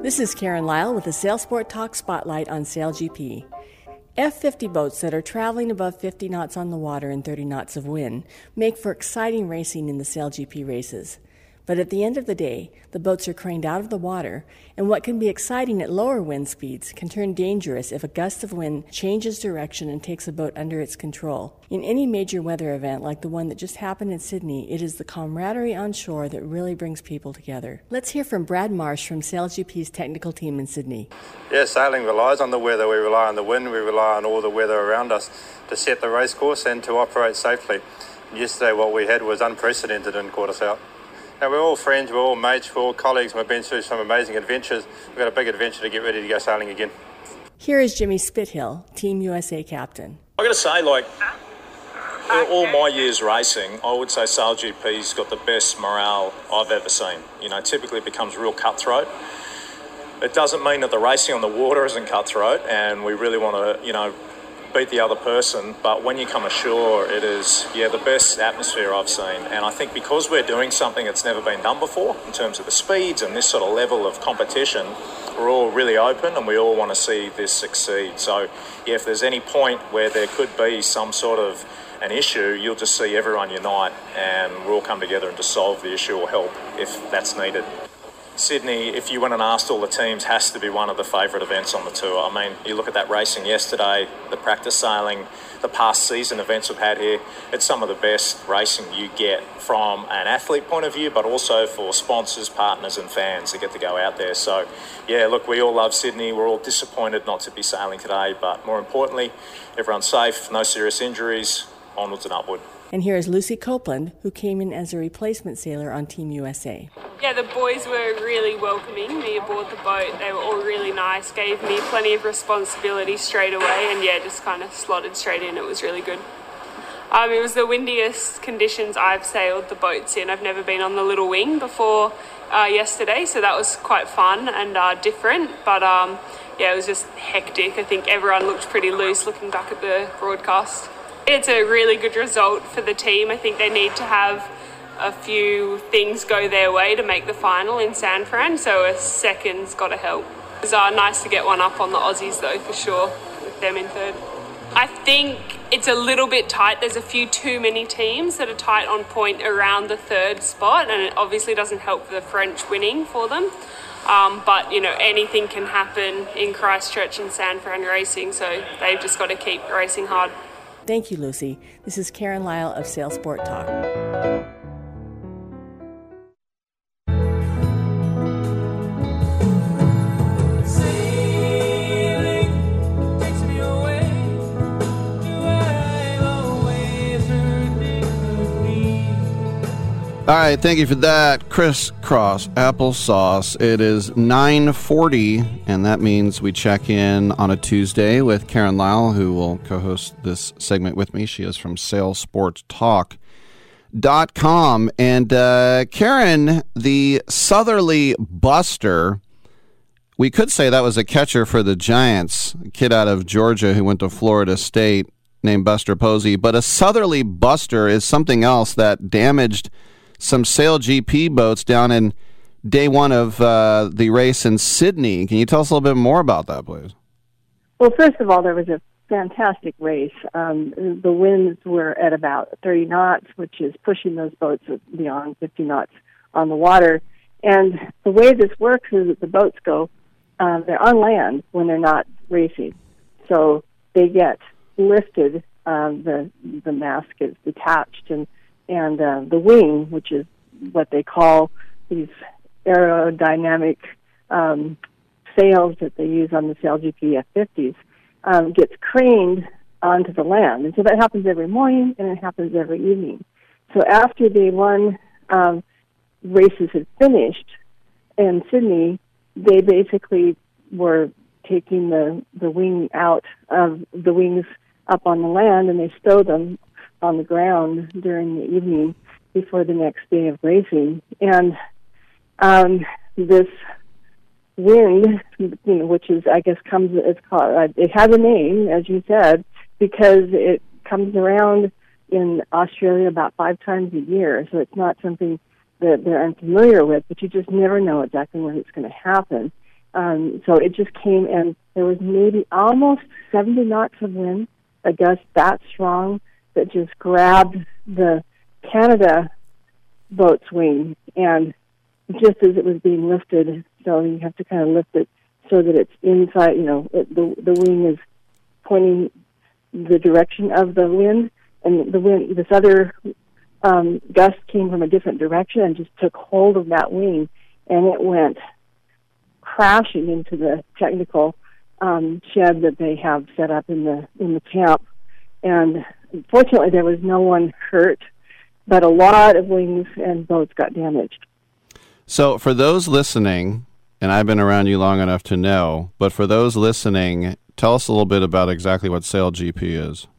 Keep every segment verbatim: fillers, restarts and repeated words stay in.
This is Karen Lyle with the Sailsport Talk Spotlight on SailGP. F fifty boats that are traveling above fifty knots on the water and thirty knots of wind make for exciting racing in the SailGP races. But at the end of the day, the boats are craned out of the water, and what can be exciting at lower wind speeds can turn dangerous if a gust of wind changes direction and takes a boat under its control. In any major weather event like the one that just happened in Sydney, it is the camaraderie on shore that really brings people together. Let's hear from Brad Marsh from SailGP's technical team in Sydney. Yeah, sailing relies on the weather. We rely on the wind. We rely on all the weather around us to set the race course and to operate safely. Yesterday, what we had was unprecedented and caught us out. Now, we're all friends, we're all mates, we're all colleagues, and we've been through some amazing adventures. We've got a big adventure to get ready to go sailing again. Here is Jimmy Spithill, Team U S A captain. I've got to say, like, all my years racing, I would say SailGP's got the best morale I've ever seen. You know, typically it becomes real cutthroat. It doesn't mean that the racing on the water isn't cutthroat, and we really want to, you know, beat the other person, but when you come ashore, it is, yeah, the best atmosphere I've seen. And I think because we're doing something that's never been done before in terms of the speeds and this sort of level of competition, we're all really open and we all want to see this succeed. So, yeah, if there's any point where there could be some sort of an issue, you'll just see everyone unite and we'll all come together and just solve the issue or help if that's needed. Sydney, if you went and asked all the teams, has to be one of the favourite events on the tour. I mean, you look at that racing yesterday, the practice sailing, the past season events we've had here, it's some of the best racing you get from an athlete point of view, but also for sponsors, partners and fans that get to go out there. So, yeah, look, we all love Sydney. We're all disappointed not to be sailing today, but more importantly, everyone's safe, no serious injuries, onwards and upward. And here is Lucy Copeland, who came in as a replacement sailor on Team U S A. Yeah, the boys were really welcoming me aboard the boat. They were all really nice, gave me plenty of responsibility straight away, and yeah, just kind of slotted straight in. It was really good. Um, it was the windiest conditions I've sailed the boats in. I've never been on the Little Wing before uh, yesterday, so that was quite fun and uh, different, but um, yeah, it was just hectic. I think everyone looked pretty loose looking back at the broadcast. It's a really good result for the team. I think they need to have a few things go their way to make the final in San Fran, so a second's got to help. It was uh, nice to get one up on the Aussies, though, for sure, with them in third. I think it's a little bit tight. There's a few too many teams that are tight on point around the third spot, and it obviously doesn't help the French winning for them. Um, but, you know, anything can happen in Christchurch and San Fran racing, so they've just got to keep racing hard. Thank you, Lucy. This is Karen Lyle of Sailsport Talk. All right, thank you for that. Crisscross applesauce. It is nine forty, and that means we check in on a Tuesday with Karen Lyle, who will co-host this segment with me. She is from sail sport talk dot com. And uh, Karen, the Southerly Buster, we could say that was a catcher for the Giants, a kid out of Georgia who went to Florida State named Buster Posey. But a Southerly Buster is something else that damaged some SailGP boats down in day one of uh, the race in Sydney. Can you tell us a little bit more about that, please? Well, first of all, there was a fantastic race. Um, the winds were at about thirty knots, which is pushing those boats beyond fifty knots on the water. And the way this works is that the boats go, uh, they're on land when they're not racing. So they get lifted, uh, the, the mast gets detached, and And uh, the wing, which is what they call these aerodynamic um, sails that they use on the SailGP F fifties, um, gets craned onto the land. And so that happens every morning, and it happens every evening. So after the one um, races had finished in Sydney, they basically were taking the, the wing out of the wings up on the land, and they stow them on the ground during the evening before the next day of racing. And um, this wind, you know, which is, I guess, comes, it's called, uh, it has a name, as you said, because it comes around in Australia about five times a year, so it's not something that they're unfamiliar with, but you just never know exactly when it's going to happen. Um, so it just came, and there was maybe almost seventy knots of wind, a gust that strong that just grabbed the Canada boat's wing, and just as it was being lifted, so you have to kind of lift it so that it's inside, you know, it, the the wing is pointing the direction of the wind, and the wind, this other um, gust came from a different direction and just took hold of that wing, and it went crashing into the technical um, shed that they have set up in the in the camp. And fortunately, there was no one hurt, but a lot of wings and boats got damaged. So for those listening, and I've been around you long enough to know, but for those listening, tell us a little bit about exactly what SailGP is.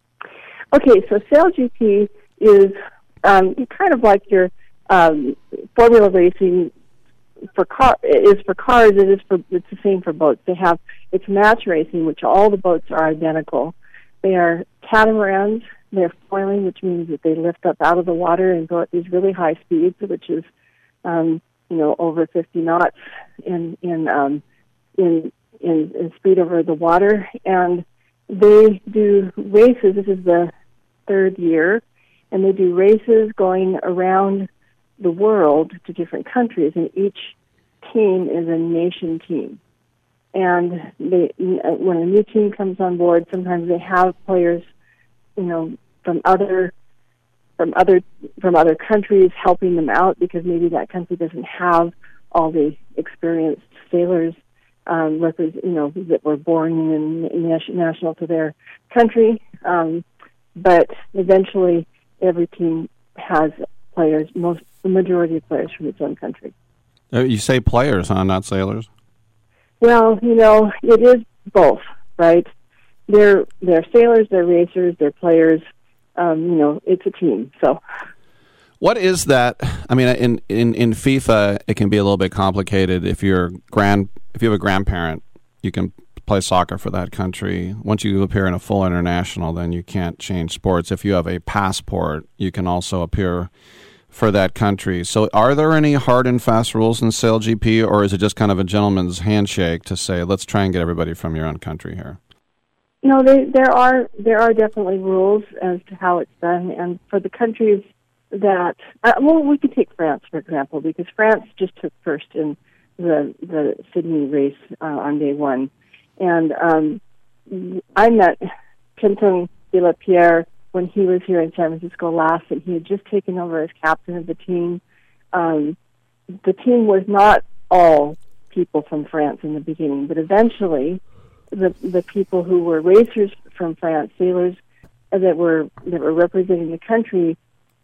Okay, so SailGP is um, kind of like your um, formula racing for car is for cars. It is for it's the same for boats. They have it's match racing, which all the boats are identical. They are catamarans. They're foiling, which means that they lift up out of the water and go at these really high speeds, which is um, you know over fifty knots in in um, in, in in speed over the water. And they do races. This is the third year, and they do races going around the world to different countries, and each team is a nation team. And they, when a new team comes on board, sometimes they have players, you know, from other from other from other countries helping them out because maybe that country doesn't have all the experienced sailors, um, represent, you know, that were born and national to their country. Um, but eventually, every team has players, most the majority of players from its own country. Uh, you say players, huh? Not sailors? Well, you know, it is both, right? They're they're sailors, they're racers, they're players. Um, you know, it's a team. So, what is that? I mean, in, in, in FIFA, it can be a little bit complicated. If you're grand, if you have a grandparent, you can play soccer for that country. Once you appear in a full international, then you can't change sports. If you have a passport, you can also appear for that country. So are there any hard and fast rules in SailGP, or is it just kind of a gentleman's handshake to say, let's try and get everybody from your own country here? No, they, there are there are definitely rules as to how it's done, and for the countries that, uh, well, we could take France, for example, because France just took first in the, the Sydney race uh, on day one. And um, I met Quentin Delapierre when he was here in San Francisco last, and he had just taken over as captain of the team. Um, the team was not all people from France in the beginning, but eventually the the people who were racers from France, sailors uh, that were that were representing the country,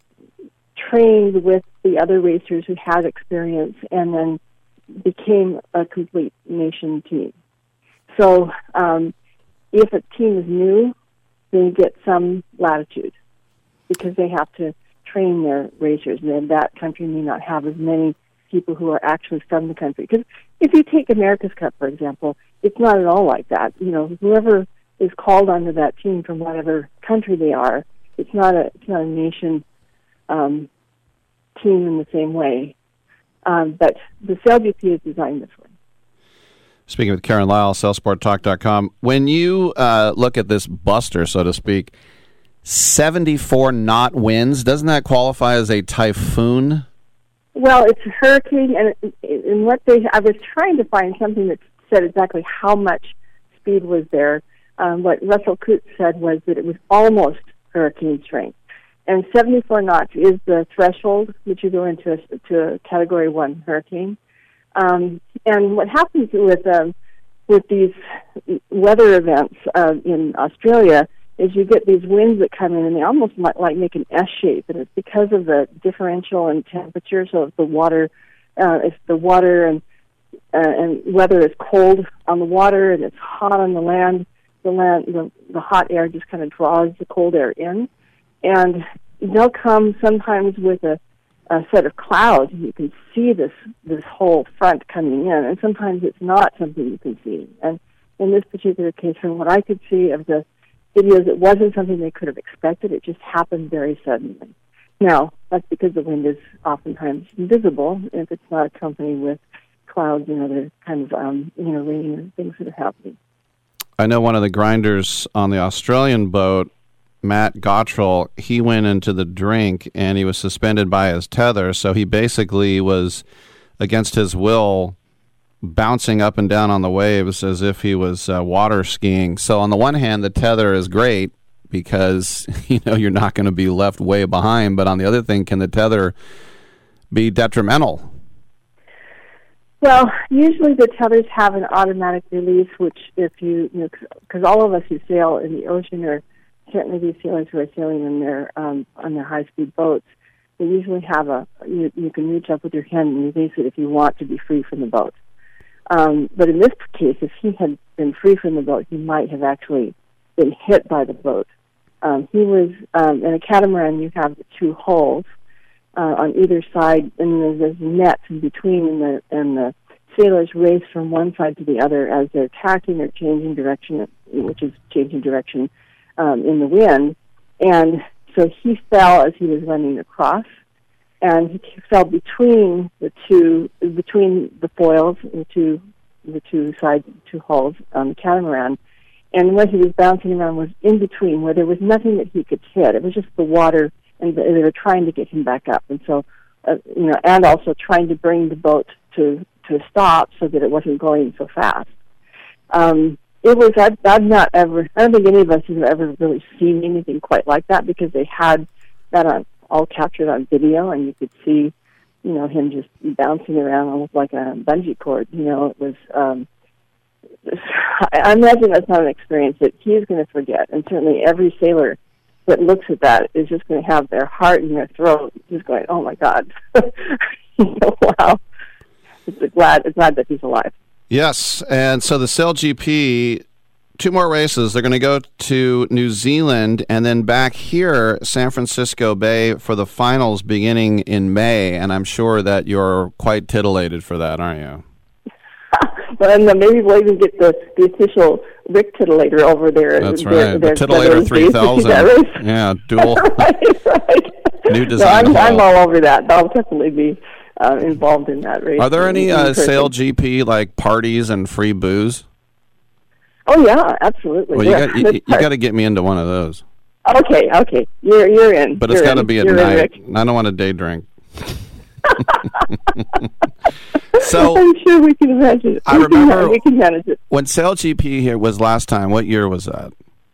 trained with the other racers who had experience, and then became a complete nation team. So um, if a team is new, they get some latitude because they have to train their racers, and then that country may not have as many people who are actually from the country. Because if you take America's Cup, for example, it's not at all like that. You know, whoever is called onto that team from whatever country they are, it's not a it's not a nation um, team in the same way. Um, but the SailGP is designed this way. Speaking with Karen Lyle, sail sport talk dot com. When you uh, look at this buster, so to speak, seventy-four knot winds, doesn't that qualify as a typhoon? Well, it's a hurricane, and in what they, I was trying to find something that said exactly how much speed was there. Um, what Russell Coutts said was that it was almost hurricane strength, and seventy-four knots is the threshold that you go into a, to a Category One hurricane. Um, and what happens with um, with these weather events uh, in Australia is you get these winds that come in, and they almost might, like make an S shape, and it's because of the differential in temperature. So if the water, uh, if the water and uh, and weather is cold on the water and it's hot on the land, the land, the, the hot air just kind of draws the cold air in, and they'll come sometimes with a a set of clouds, and you can see this this whole front coming in, and sometimes it's not something you can see. And in this particular case, from what I could see of the videos, it wasn't something they could have expected. It just happened very suddenly. Now, that's because the wind is oftentimes invisible if it's not accompanied with clouds and other kind of um, you know rain and things that are happening. I know one of the grinders on the Australian boat, Matt Gottrell, he went into the drink and he was suspended by his tether, so he basically was, against his will, bouncing up and down on the waves as if he was uh, water skiing. So on the one hand, the tether is great because you know you're not going to be left way behind, but on the other thing, can the tether be detrimental? Well, usually the tethers have an automatic release, which if you, you know, because all of us who sail in the ocean, or certainly these sailors who are sailing in their um, on their high-speed boats, they usually have a, you, you can reach up with your hand and release it if you want to be free from the boat. Um, but in this case, if he had been free from the boat, he might have actually been hit by the boat. Um, he was, um, in a catamaran, you have the two hulls uh, on either side, and there's, there's nets in between, and the, and the sailors race from one side to the other as they're tacking or changing direction, which is changing direction um, in the wind. And so he fell as he was running across, and he fell between the two, between the foils, the two, the two side, two hulls on the catamaran. And what he was bouncing around was in between, where there was nothing that he could hit. It was just the water, and they were trying to get him back up. And so, uh, you know, and also trying to bring the boat to to a stop so that it wasn't going so fast. Um, it was, I've, I've not ever, I don't think any of us have ever really seen anything quite like that, because they had that on, all captured on video, and you could see, you know, him just bouncing around almost like a bungee cord. You know, it was, um, I imagine that's not an experience that he is going to forget, and certainly every sailor that looks at that is just going to have their heart in their throat, just going, "Oh my God, you know, wow!" It's glad, it's glad that he's alive. Yes, and so the Sail G P, two more races. They're going to go to New Zealand and then back here, San Francisco Bay, for the finals beginning in May. And I'm sure that you're quite titillated for that, aren't you? Well, and maybe we'll even get the, the official Rick Titillator over there. That's their, right, their, the Titillator three thousand. Yeah, dual. right, right. New design. So I'm, I'm all over that. I'll definitely be uh, involved in that race. Are there any in, in uh, Sail G P like parties and free booze? Oh yeah, absolutely. Well, you yeah. got you, you got to get me into one of those. Okay, okay, you're you're in. But it's got to be at you're night. In, I don't want a day drink. So I'm sure we can imagine it. I we remember can, we can manage it. When Sail G P here was last time. What year was that?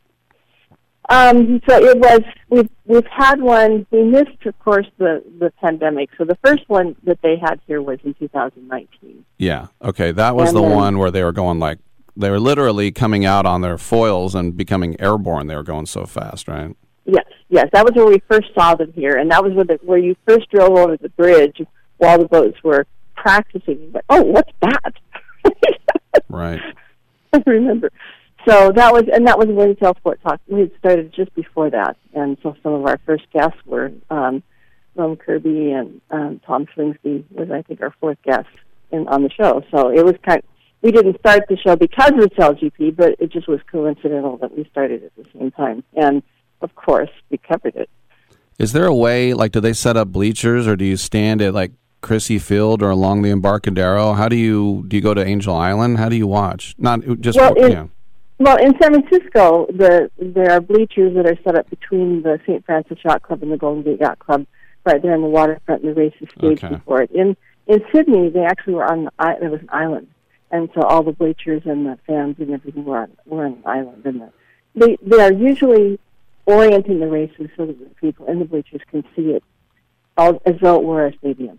Um, so it was. We've we've had one. We missed, of course, the the pandemic. So the first one that they had here was in two thousand nineteen. Yeah. Okay, that was and the then, one where they were going like they were literally coming out on their foils and becoming airborne. They were going so fast, right? Yes, yes. That was where we first saw them here, and that was where, the, where you first drove over the bridge while the boats were practicing. But oh, what's that? Right. I remember. So that was, and that was when Sailsport Talk. We had started just before that, and so some of our first guests were um, Ron Kirby and um, Tom Slingsby was, I think, our fourth guest in, on the show. So it was kind. Of, we didn't start the show because of Sail G P, but it just was coincidental that we started at the same time, and of course we covered it. Is there a way, like, do they set up bleachers, or do you stand at like Crissy Field or along the Embarcadero? How do you do you go to Angel Island? How do you watch? Not just well, in, yeah. Well, in San Francisco, the there are bleachers that are set up between the Saint Francis Yacht Club and the Golden Gate Yacht Club, right there on the waterfront, and the race is staged Okay. before it. In in Sydney, they actually were on the I there was an island, and so all the bleachers and the fans and everything were on were on an island. And the, they they are usually orienting the races so that the people in the bleachers can see it, all, as though it were a stadium.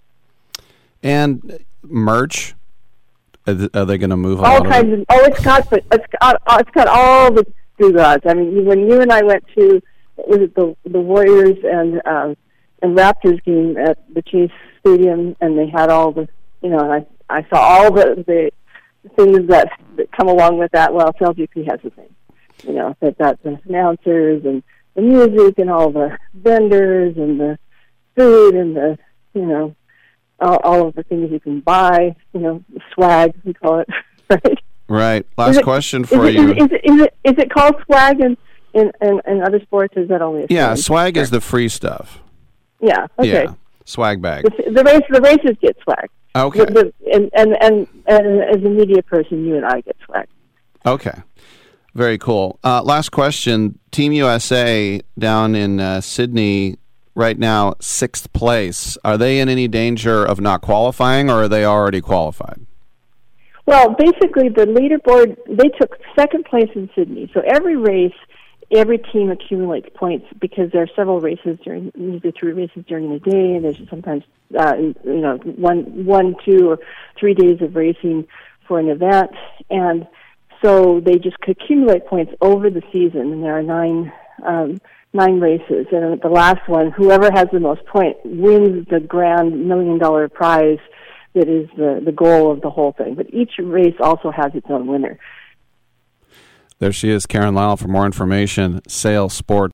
And merch. Are they going to move all on? kinds of, oh, it's got the, it's got it's got all the gods. I mean, when you and I went to was it the the Warriors and um, and Raptors game at the Chase Stadium, and they had all the you know, and I I saw all the the things that, that come along with that. Well, Sail G P has the same, you know, they've got the announcers and the music and all the vendors and the food and the you know. All, all of the things you can buy, you know, swag, we call it, right? Right. Last it, question for is it, you. Is, is, it, is, it, is it called swag in, in, in, in other sports? Is that only a Yeah, swag? swag is the free stuff. Yeah, okay. Yeah, swag bag. The, the, race, the races get swag. Okay. The, the, and, and, and, and as a media person, you and I get swag. Okay. Very cool. Uh, last question. Team U S A down in uh, Sydney right now, sixth place. Are they in any danger of not qualifying, or are they already qualified? Well, basically, the leaderboard, they took second place in Sydney. So every race, every team accumulates points because there are several races during, usually three races during the day, and there's sometimes, uh, you know, one, one, two, or three days of racing for an event. And so they just accumulate points over the season, and there are nine um, nine races. And at the last one, whoever has the most points wins the grand million-dollar prize that is the, the goal of the whole thing. But each race also has its own winner. There she is, Karen Lyle. For more information, sail sport